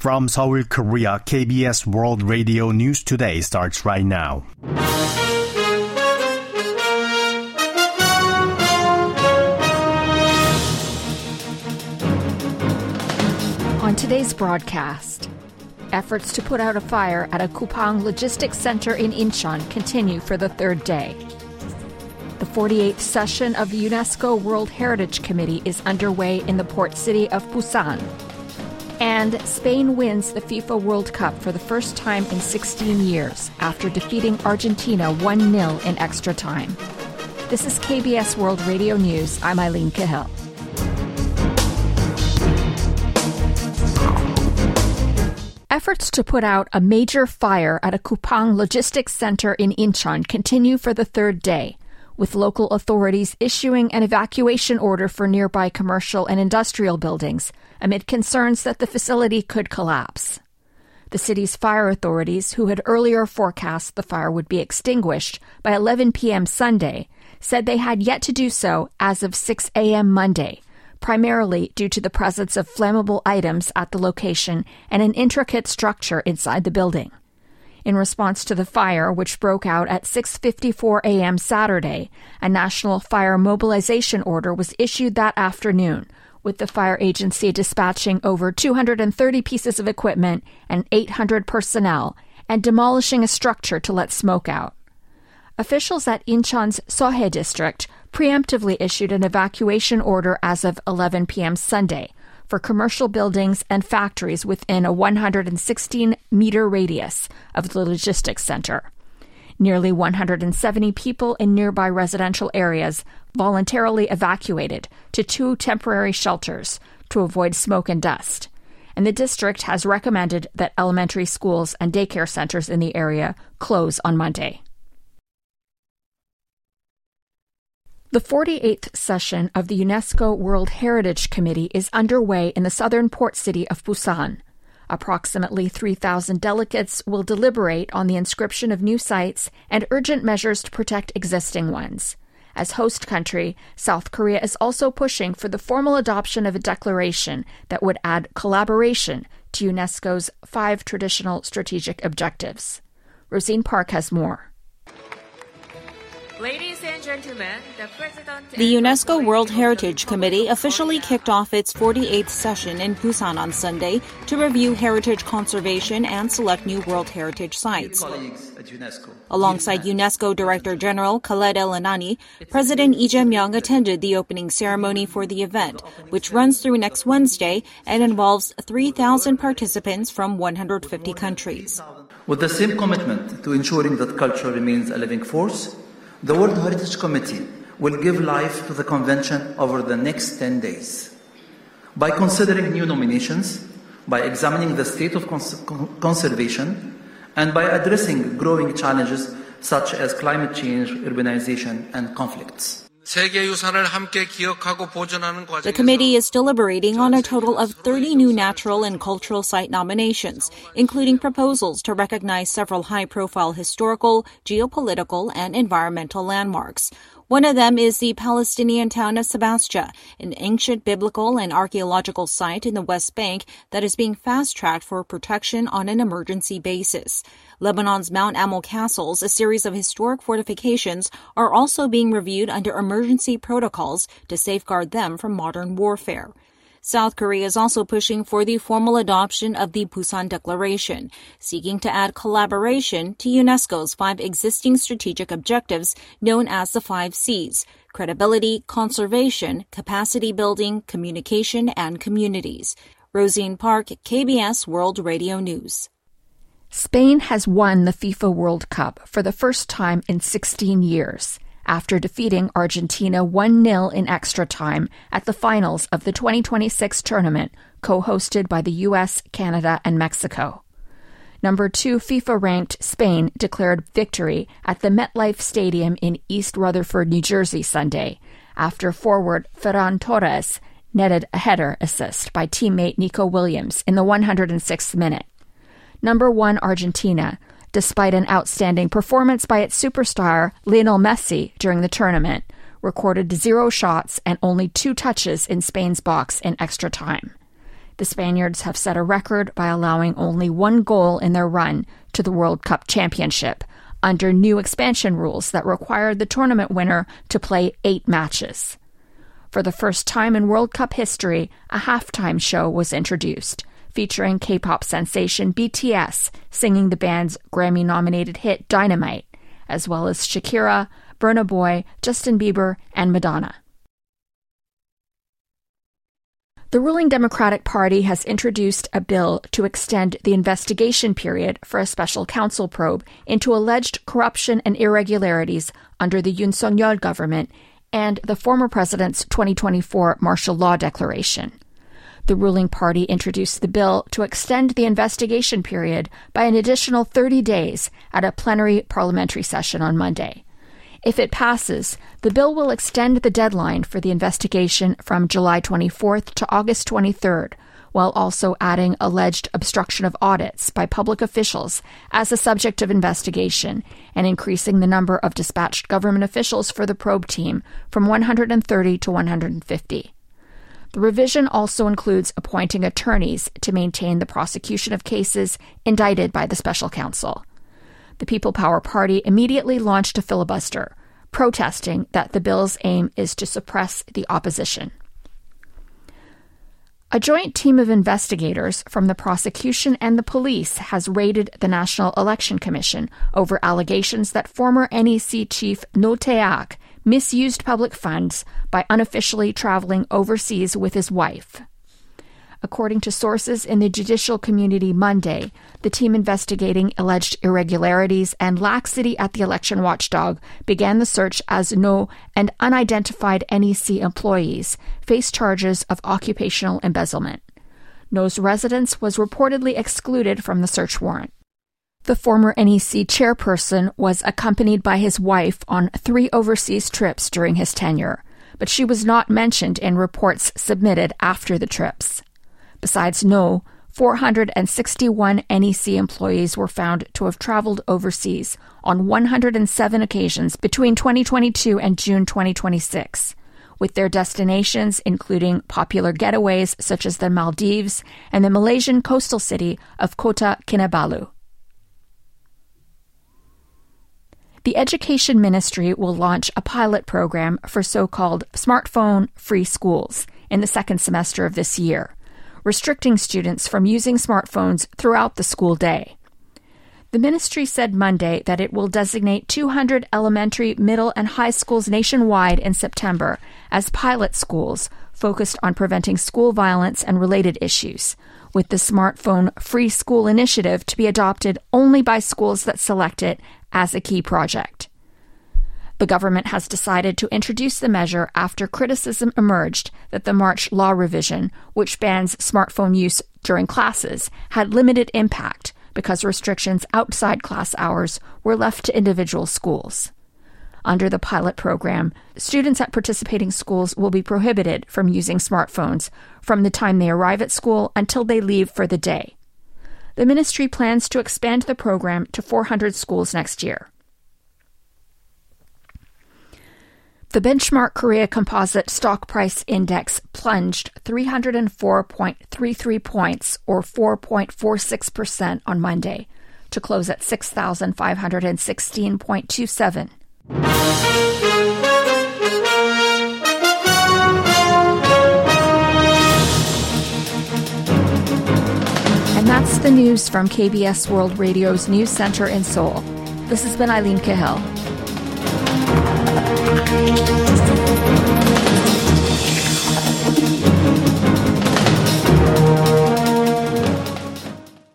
From Seoul, Korea, KBS World Radio News Today starts right now. On today's broadcast, efforts to put out a fire at a Kupang logistics center in Incheon continue for the third day. The 48th session of the UNESCO World Heritage Committee is underway in the port city of Busan. And Spain wins the FIFA World Cup for the first time in 16 years after defeating Argentina 1-0 in extra time. This is KBS World Radio News. I'm Eileen Cahill. Efforts to put out a major fire at a Kupang logistics center in Incheon continue for the third day, with local authorities issuing an evacuation order for nearby commercial and industrial buildings amid concerns that the facility could collapse. The city's fire authorities, who had earlier forecast the fire would be extinguished by 11 p.m. Sunday, said they had yet to do so as of 6 a.m. Monday, primarily due to the presence of flammable items at the location and an intricate structure inside the building. In response to the fire, which broke out at 6:54 a.m. Saturday, a national fire mobilization order was issued that afternoon, with the fire agency dispatching over 230 pieces of equipment and 800 personnel and demolishing a structure to let smoke out. Officials at Incheon's Seohae district preemptively issued an evacuation order as of 11 p.m. Sunday for commercial buildings and factories within a 116-meter radius of the logistics center. Nearly 170 people in nearby residential areas voluntarily evacuated to 2 temporary shelters to avoid smoke and dust, and the district has recommended that elementary schools and daycare centers in the area close on Monday. The 48th session of the UNESCO World Heritage Committee is underway in the southern port city of Busan. Approximately 3,000 delegates will deliberate on the inscription of new sites and urgent measures to protect existing ones. As host country, South Korea is also pushing for the formal adoption of a declaration that would add collaboration to UNESCO's 5 traditional strategic objectives. Rosine Park has more. Ladies and gentlemen, the UNESCO World Heritage Committee officially kicked off its 48th session in Busan on Sunday to review heritage conservation and select new World Heritage sites. Alongside UNESCO Director General Khaled El-Anani, President Lee Jae-myung attended the opening ceremony for the event, which runs through next Wednesday and involves 3,000 participants from 150 countries. With the same commitment to ensuring that culture remains a living force, the World Heritage Committee will give life to the convention over the next 10 days. By considering new nominations, by examining the state of conservation, and by addressing growing challenges such as climate change, urbanization, and conflicts. The committee is deliberating on a total of 30 new natural and cultural site nominations, including proposals to recognize several high-profile historical, geopolitical, and environmental landmarks. One of them is the Palestinian town of Sebastia, an ancient biblical and archaeological site in the West Bank that is being fast-tracked for protection on an emergency basis. Lebanon's Mount Amal castles, a series of historic fortifications, are also being reviewed under emergency protocols to safeguard them from modern warfare. South Korea is also pushing for the formal adoption of the Busan Declaration, seeking to add collaboration to UNESCO's 5 existing strategic objectives known as the 5 Cs: credibility, conservation, capacity building, communication, and communities. Rosine Park, KBS World Radio News. Spain has won the FIFA World Cup for the first time in 16 years. After defeating Argentina 1-0 in extra time at the finals of the 2026 tournament, co-hosted by the U.S., Canada, and Mexico. Number 2 FIFA-ranked Spain declared victory at the MetLife Stadium in East Rutherford, New Jersey Sunday, after forward Ferran Torres netted a header assist by teammate Nico Williams in the 106th minute. Number 1 Argentina, despite an outstanding performance by its superstar Lionel Messi during the tournament, recorded 0 shots and only 2 touches in Spain's box in extra time. The Spaniards have set a record by allowing only one goal in their run to the World Cup Championship, under new expansion rules that required the tournament winner to play 8 matches. For the first time in World Cup history, a halftime show was introduced, featuring K-pop sensation BTS singing the band's Grammy-nominated hit Dynamite, as well as Shakira, Burna Boy, Justin Bieber, and Madonna. The ruling Democratic Party has introduced a bill to extend the investigation period for a special counsel probe into alleged corruption and irregularities under the Yoon Suk-yeol government and the former president's 2024 martial law declaration. The ruling party introduced the bill to extend the investigation period by an additional 30 days at a plenary parliamentary session on Monday. If it passes, the bill will extend the deadline for the investigation from July 24th to August 23rd, while also adding alleged obstruction of audits by public officials as a subject of investigation and increasing the number of dispatched government officials for the probe team from 130 to 150. The revision also includes appointing attorneys to maintain the prosecution of cases indicted by the special counsel. The People Power Party immediately launched a filibuster, protesting that the bill's aim is to suppress the opposition. A joint team of investigators from the prosecution and the police has raided the National Election Commission over allegations that former NEC chief No Tae-ak misused public funds by unofficially traveling overseas with his wife. According to sources in the judicial community Monday, the team investigating alleged irregularities and laxity at the election watchdog began the search as No and unidentified NEC employees face charges of occupational embezzlement. No's residence was reportedly excluded from the search warrant. The former NEC chairperson was accompanied by his wife on 3 overseas trips during his tenure, but she was not mentioned in reports submitted after the trips. Besides No, 461 NEC employees were found to have traveled overseas on 107 occasions between 2022 and June 2026, with their destinations including popular getaways such as the Maldives and the Malaysian coastal city of Kota Kinabalu. The Education Ministry will launch a pilot program for so-called smartphone-free schools in the second semester of this year, restricting students from using smartphones throughout the school day. The ministry said Monday that it will designate 200 elementary, middle, and high schools nationwide in September as pilot schools focused on preventing school violence and related issues, with the smartphone-free school initiative to be adopted only by schools that select it as a key project. The government has decided to introduce the measure after criticism emerged that the March law revision, which bans smartphone use during classes, had limited impact because restrictions outside class hours were left to individual schools. Under the pilot program, students at participating schools will be prohibited from using smartphones from the time they arrive at school until they leave for the day. The ministry plans to expand the program to 400 schools next year. The benchmark Korea Composite Stock Price Index plunged 304.33 points, or 4.46% on Monday, to close at 6,516.27. And that's the news from KBS World Radio's News Center in Seoul. This has been Eileen Cahill.